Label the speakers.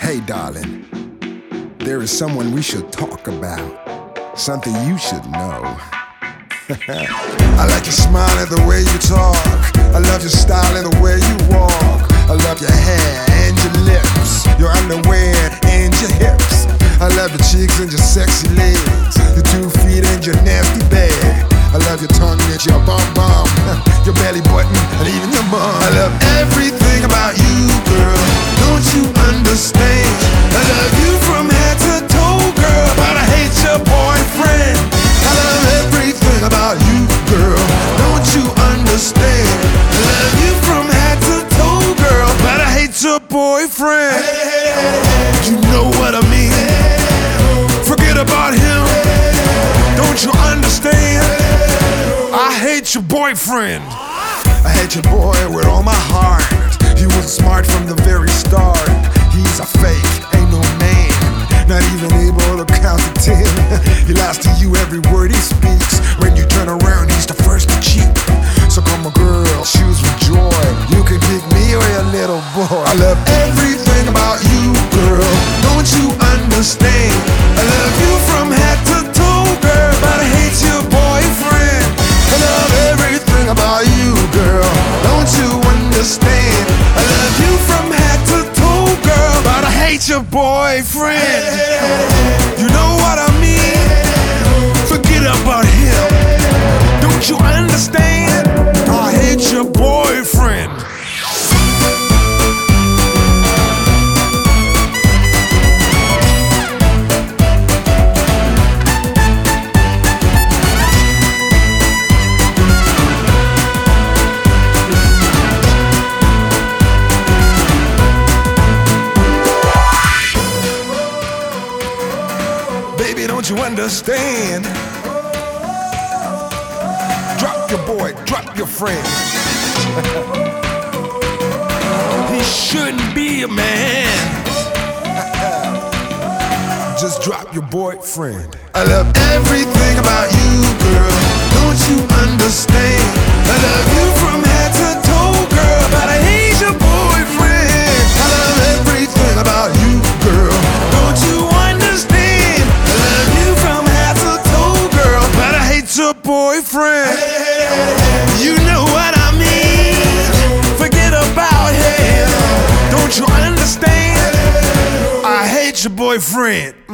Speaker 1: Hey darling, there is someone we should talk about, something you should know. I like your smile and the way you talk, I love your style and the way you walk, I love your hair and your lips, your underwear and your hips, I love your cheeks and your sexy legs, your 2 feet and your nasty bag, I love your tongue and your bum, your belly button and even your mom. I love everything about you, girl, don't you understand? I love you from head to toe, girl, but I hate your boyfriend. I love everything about you, girl, don't you understand? I love you from head to toe, girl, but I hate your boyfriend. You know what I mean? Forget about him, don't you understand? I hate your boyfriend. I hate your boy with all my heart. He was smart from the very start. He's a fake, ain't no man, not even able to count to 10. He lies to you every word he speaks. When you turn around, he's the first to cheat. So come on girl, choose with joy. You can pick me or your little boy. I love everything about you, girl, don't you understand? I love you from head to toe, girl, but I hate your boyfriend. I love everything about you, girl, don't you understand? I love you from head to toe, girl, but I hate your boyfriend. You know what I mean? Forget about him, don't you understand? I hate your boyfriend. Baby, don't you understand? Drop your boy, drop your friend. He shouldn't be a man. Just drop your boyfriend. I love everything about you, girl, don't you understand? I love you from head to toe, girl, but I hate your boyfriend. I love everything about you, girl, don't you understand? I love you from head to toe, girl, but I hate your boyfriend. You know what I mean? Forget about him, don't you understand? I hate your boyfriend.